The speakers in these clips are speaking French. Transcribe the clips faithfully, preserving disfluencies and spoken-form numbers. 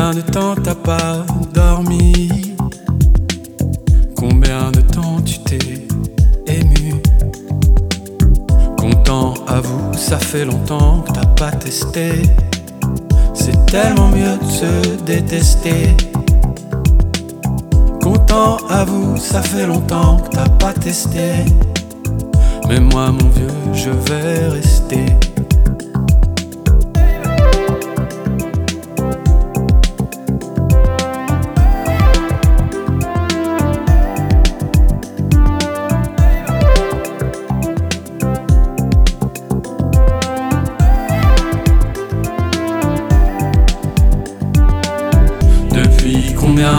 Combien de temps t'as pas dormi? Combien de temps tu t'es ému? Content, avoue, ça fait longtemps que t'as pas testé. C'est tellement mieux de se détester. Content, avoue, ça fait longtemps que t'as pas testé. Mais moi mon vieux, je vais rester. Depuis combien?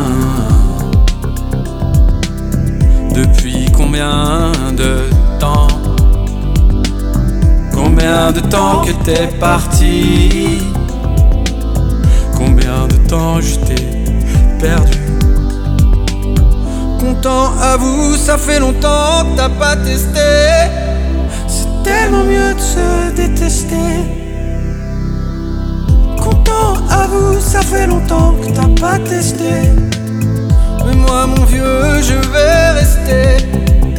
Depuis combien de temps? Combien de temps que t'es parti? Combien de temps je t'ai perdu? Content, avoue, ça fait longtemps que t'as pas testé. C'est tellement mieux de se détester. Content, avoue, ça fait longtemps que t'as pas testé. Mais moi mon vieux, je vais rester.